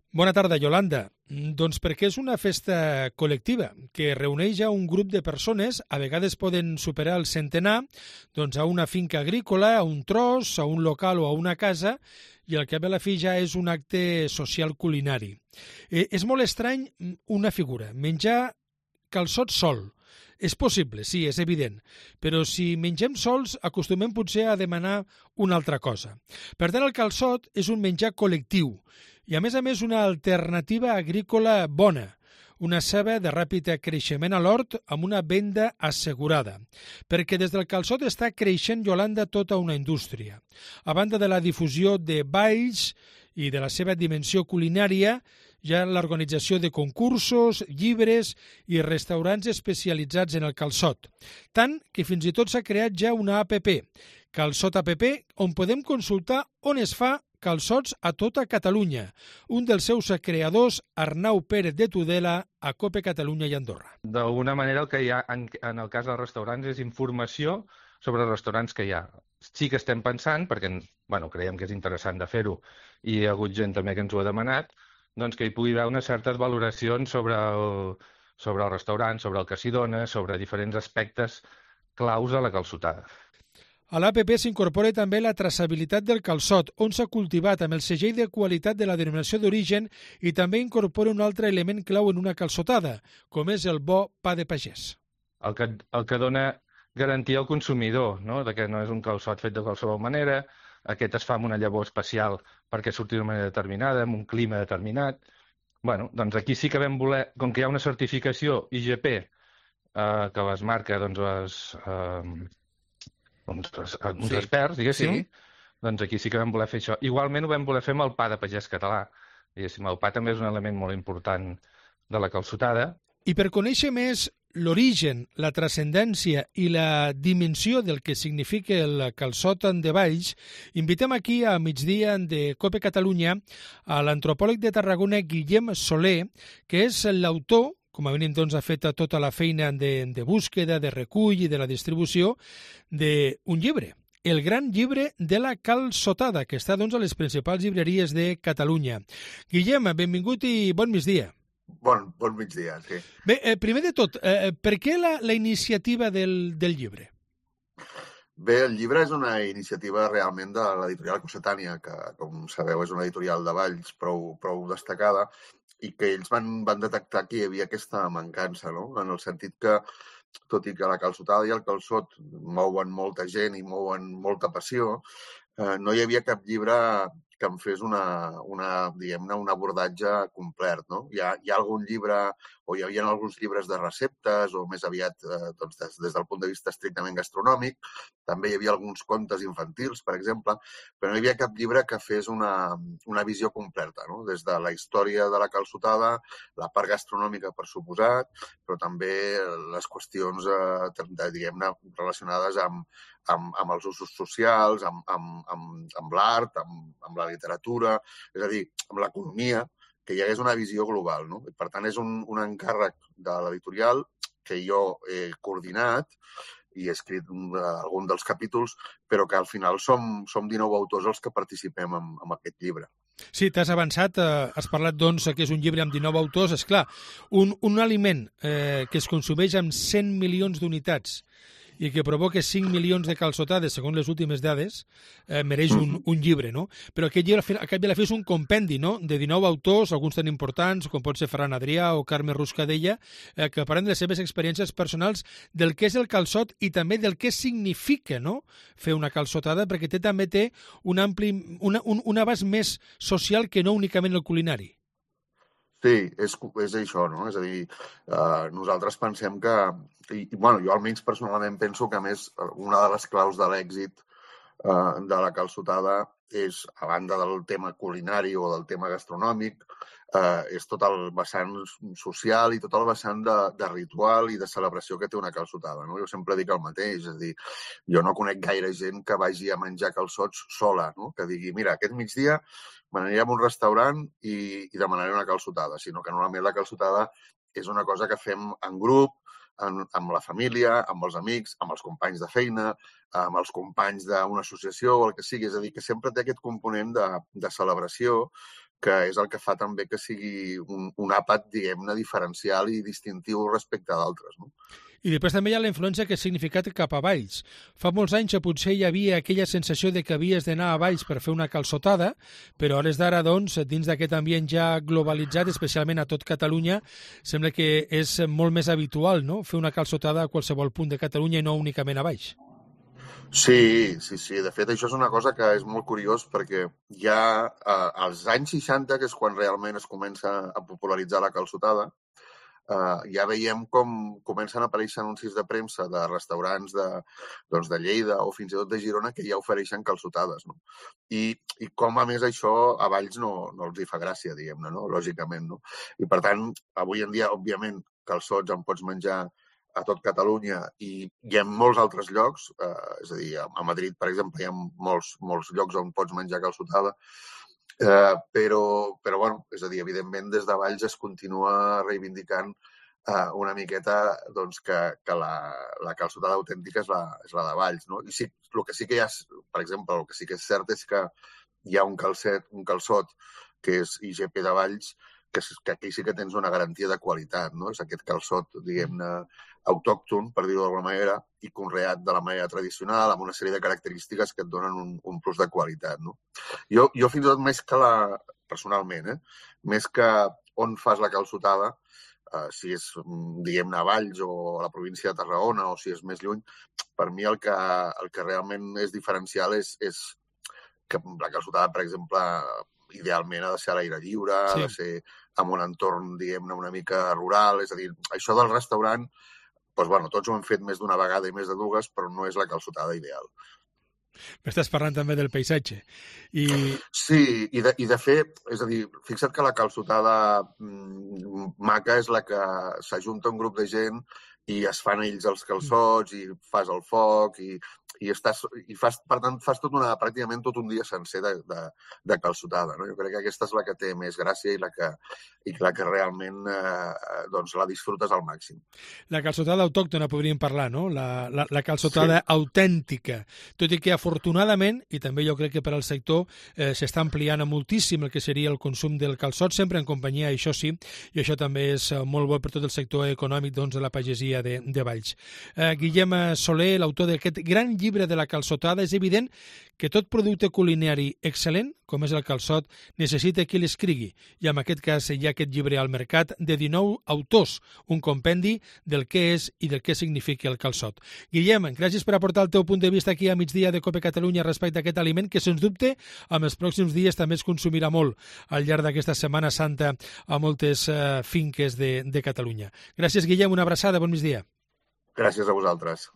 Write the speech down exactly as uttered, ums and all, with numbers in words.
Bona tarda, Yolanda. Doncs perquè és una festa col·lectiva que reuneix a un grup de persones, a vegades poden superar el centenar, doncs a una finca agrícola, a un tros, a un local o a una casa, i al cap i a la fi ja és un acte social culinari. Eh, és molt estrany una figura, menjar calçot sol. És possible, sí, és evident, però si mengem sols acostumem potser a demanar una altra cosa. Per tant, el calçot és un menjar col·lectiu i, a més a més, una alternativa agrícola bona, una ceba de ràpid creixement a l'hort amb una venda assegurada, perquè des del calçot està creixent, Yolanda, tota una indústria. A banda de la difusió de balls i de la seva dimensió culinària, hi ha l'organització de concursos, llibres i restaurants especialitzats en el calçot. Tant que fins i tot s'ha creat ja una app, Calçot App, on podem consultar on es fa calçots a tota Catalunya. Un dels seus creadors, Arnau Pérez de Tudela, a COPE Catalunya i Andorra. D'alguna manera el que hi ha en, en el cas dels restaurants és informació sobre els restaurants que hi ha. Sí que estem pensant, perquè bueno, creiem que és interessant de fer-ho, i hi ha hagut gent també que ens ho ha demanat, doncs que hi pugui haver unes certes valoracions sobre el, sobre el restaurant, sobre el que s'hi dona, sobre diferents aspectes claus de la calçotada. A l'A P P s'incorpora també la traçabilitat del calçot, on s'ha cultivat amb el segell de qualitat de la denominació d'origen, i també incorpora un altre element clau en una calçotada, com és el bo pa de pagès. El que, el que dona garantia al consumidor, no? De que no és un calçot fet de qualsevol manera, aquest es fa amb una llavor especial perquè surti d'una manera determinada, amb un clima determinat. Bueno, doncs aquí sí que vam voler, com que hi ha una certificació I G P eh, que les marca doncs, les, eh, uns, uns sí. experts, diguéssim, sí. Doncs aquí sí que vam voler fer això. Igualment ho vam voler fer amb el pa de pagès català. Diguéssim, el pa també és un element molt important de la calçotada. I per conèixer més l'origen, la transcendència i la dimensió del que significa el calçot de Valls, invitem aquí a migdia de COPE Catalunya a l'antropòleg de Tarragona, Guillem Soler, que és l'autor, com a mínim doncs, ha fet tota la feina de, de búsqueda, de recull i de la distribució, d'un llibre, el gran llibre de la calçotada, que està doncs, a les principals llibreries de Catalunya. Guillem, benvingut i bon migdia. Bon, bon migdia, sí. Bé, eh, primer de tot, eh, per què la, la iniciativa del, del llibre? Bé, el llibre és una iniciativa realment de l'editorial Cossetània, que, com sabeu, és una editorial de Valls prou, prou destacada, i que ells van, van detectar que hi havia aquesta mancança, no? En el sentit que, tot i que la calçotada i el calçot mouen molta gent i mouen molta passió, eh, no hi havia cap llibre que em fes una, una, diguem-ne, un abordatge complet, no? Hi ha, hi ha algun llibre, o hi havia alguns llibres de receptes, o més aviat eh, doncs des, des del punt de vista estrictament gastronòmic. També hi havia alguns contes infantils, per exemple, però no hi havia cap llibre que fes una, una visió completa, no? Des de la història de la calçotada, la part gastronòmica, per suposat, però també les qüestions, eh, de, diguem-ne, relacionades amb, amb, amb els usos socials, amb, amb, amb, amb l'art, amb, amb la literatura, és a dir, amb l'economia, que hi hagués una visió global, no? I, per tant, és un, un encàrrec de l'editorial que jo he coordinat i he escrit un, algun dels capítols, però que al final som, som dinou autors els que participem en, en aquest llibre. Sí, t'has avançat, eh, has parlat doncs que és un llibre amb dinou autors. És clar, un, un aliment eh, que es consumeix amb cent milions d'unitats i que provoca cinc milions de calçotades, segons les últimes dades, eh, mereix un, un llibre, no? Però aquest llibre, al cap i a la fi, és un compendi, no?, de dinou autors, alguns tan importants, com pot ser Ferran Adrià o Carme Ruscadella, eh, que parlen de les seves experiències personals del que és el calçot i també del que significa, no?, fer una calçotada, perquè té, també té un ampli, una, un, un abast més social que no únicament el culinari. Sí, és, és això, no? És a dir, eh, nosaltres pensem que, i, i bueno, jo almenys personalment penso que, a més, una de les claus de l'èxit eh, de la calçotada és, a banda del tema culinari o del tema gastronòmic, eh, és tot el vessant social i tot el vessant de, de ritual i de celebració que té una calçotada, no? Jo sempre dic el mateix, és a dir, jo no conec gaire gent que vagi a menjar calçots sola, no? Que digui, mira, aquest migdia m'aniré a un restaurant i, i demanaré una calçotada, sinó que normalment la calçotada és una cosa que fem en grup, en, amb la família, amb els amics, amb els companys de feina, amb els companys d'una associació o el que sigui. És a dir, que sempre té aquest component de, de celebració que és el que fa també que sigui un, un àpat, diguem-ne, diferencial i distintiu respecte a d'altres, no? I després també hi ha la influència que ha significat cap a Valls. Fa molts anys que potser hi havia aquella sensació de que havies d'anar a Valls per fer una calçotada, però a hores d'ara, doncs, dins d'aquest ambient ja globalitzat, especialment a tot Catalunya, sembla que és molt més habitual, no?, fer una calçotada a qualsevol punt de Catalunya i no únicament a Valls. Sí, sí, sí. De fet, això és una cosa que és molt curiós perquè ja eh, als anys seixanta, que és quan realment es comença a popularitzar la calçotada, Uh, ja veiem com comencen a aparèixer anuncis de premsa de restaurants de, doncs de Lleida o fins i tot de Girona que ja ofereixen calçotades, no? I, i com, a més, això a Valls no, no els hi fa gràcia, diguem-ne, no? Lògicament, no? I, per tant, avui en dia, òbviament, calçots en pots menjar a tot Catalunya i hi ha molts altres llocs, uh, és a dir, a Madrid, per exemple, hi ha molts, molts llocs on pots menjar calçotada. Uh, però, però, bueno, és a dir, evidentment, des de Valls es continua reivindicant uh, una miqueta doncs, que, que la, la calçotada autèntica és la, és la de Valls, no? I sí, el que sí que hi ha, per exemple, el que sí que és cert és que hi ha un calcet, un calçot que és I G P de Valls, que, que aquí sí que tens una garantia de qualitat, no? És aquest calçot, diguem-ne, autòcton, per dir-ho d'alguna manera, i conreat de la manera tradicional, amb una sèrie de característiques que et donen un, un plus de qualitat, no? Jo, jo fins i tot més que la... personalment, eh? Més que on fas la calçotada, eh, si és, diguem-ne, a Valls o a la província de Tarragona o si és més lluny, per mi el que, el que realment és diferencial és, és que la calçotada, per exemple, idealment ha de ser a l'aire lliure, sí. Ha de ser en un entorn, diguem-ne, una mica rural, és a dir, això del restaurant, doncs, bueno, tots ho hem fet més d'una vegada i més de dues, però no és la calçotada ideal. M'estàs parlant també del paisatge. I... Sí, i de, i de fet, és a dir, fixa't que la calçotada mmm, maca és la que s'ajunta un grup de gent i es fan ells els calçots i fas el foc i, i, estàs, i fas, per tant, fas tot una, pràcticament tot un dia sencer de, de, de calçotada, no? Jo crec que aquesta és la que té més gràcia i la que, i la que realment eh, doncs la disfrutes al màxim. La calçotada autòctona podríem parlar, no? La, la, la calçotada sí. Autèntica. Tot i que afortunadament, i també jo crec que per al sector, eh, s'està ampliant moltíssim el que seria el consum del calçot, sempre en companyia, això sí, i això també és molt bo per tot el sector econòmic doncs, de la pagesia de, de Valls. Eh, Guillem Soler, l'autor d'aquest gran llibre de la calçotada, és evident que tot producte culinari excel·lent, com és el calçot, necessita qui l'escrigui. I en aquest cas hi ha aquest llibre al mercat de dinou autors, un compendi del què és i del què significa el calçot. Guillem, gràcies per aportar el teu punt de vista aquí a migdia de Cope Catalunya respecte a aquest aliment que, sens dubte, en els pròxims dies també es consumirà molt al llarg d'aquesta Setmana Santa a moltes uh, finques de, de Catalunya. Gràcies, Guillem, una abraçada, bon migdia. Gràcies a vosaltres.